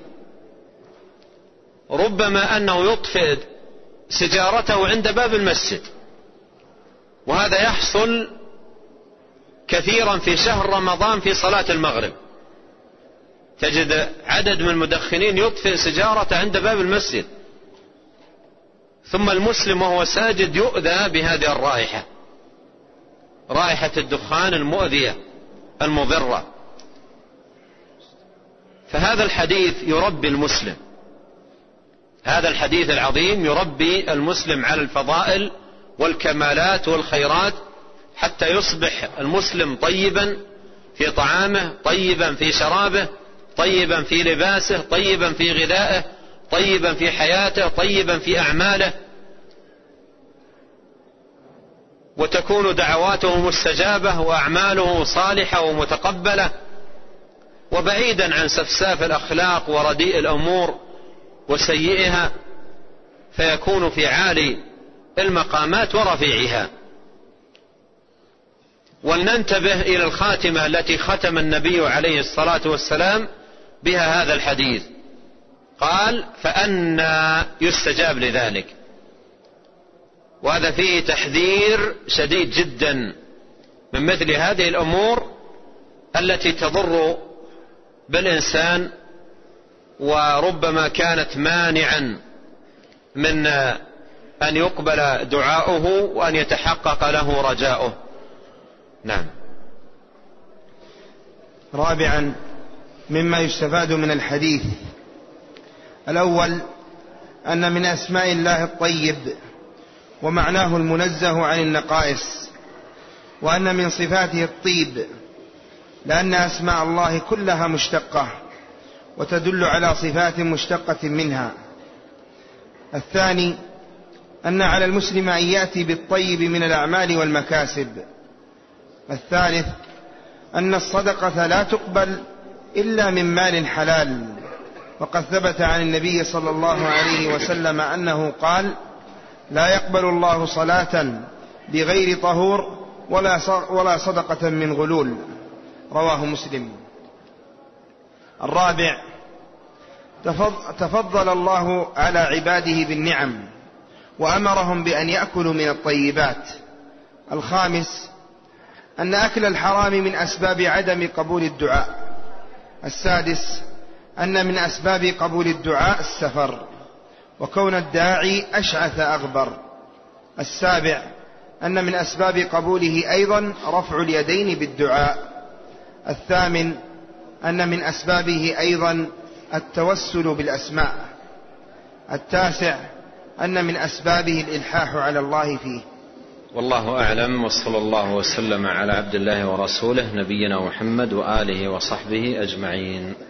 S2: ربما أنه يطفئ سجارته عند باب المسجد، وهذا يحصل كثيرا في شهر رمضان في صلاة المغرب، تجد عدد من المدخنين يطفئ سجارته عند باب المسجد، ثم المسلم وهو ساجد يؤذى بهذه الرائحة، رائحة الدخان المؤذية المضرة. فهذا الحديث يربي المسلم، هذا الحديث العظيم يربي المسلم على الفضائل والكمالات والخيرات، حتى يصبح المسلم طيبا في طعامه، طيبا في شرابه، طيبا في لباسه، طيبا في غذائه، طيبا في حياته، طيبا في أعماله، وتكون دعواته مستجابة وأعماله صالحة ومتقبلة، وبعيدا عن سفساف الأخلاق ورديء الأمور وسيئها، فيكون في عالي المقامات ورفيعها. ولننتبه إلى الخاتمة التي ختم النبي عليه الصلاة والسلام بها هذا الحديث، قال: فأنى يستجاب لذلك. وهذا فيه تحذير شديد جدا من مثل هذه الأمور التي تضر بالإنسان، وربما كانت مانعا من أن يقبل دعاؤه وأن يتحقق له رجاؤه. نعم.
S1: رابعا مما يستفاد من الحديث: الأول أن من أسماء الله الطيب ومعناه المنزه عن النقائص، وأن من صفاته الطيب، لأن أسماء الله كلها مشتقة وتدل على صفات مشتقة منها. الثاني أن على المسلم أن يأتي بالطيب من الأعمال والمكاسب. الثالث أن الصدقة لا تقبل إلا من مال حلال، وقد ثبت عن النبي صلى الله عليه وسلم أنه قال: لا يقبل الله صلاة بغير طهور ولا صدقة من غلول. رواه مسلم. الرابع تفضل الله على عباده بالنعم وأمرهم بأن يأكلوا من الطيبات. الخامس أن أكل الحرام من أسباب عدم قبول الدعاء. السادس أن من أسباب قبول الدعاء السفر وكون الداعي أشعث أغبر. السابع أن من أسباب قبوله أيضا رفع اليدين بالدعاء. الثامن أن من أسبابه أيضا التوسل بالأسماء. التاسع أن من أسبابه الإلحاح على الله فيه.
S2: والله أعلم، وصلى الله وسلم على عبد الله ورسوله نبينا محمد وآله وصحبه أجمعين.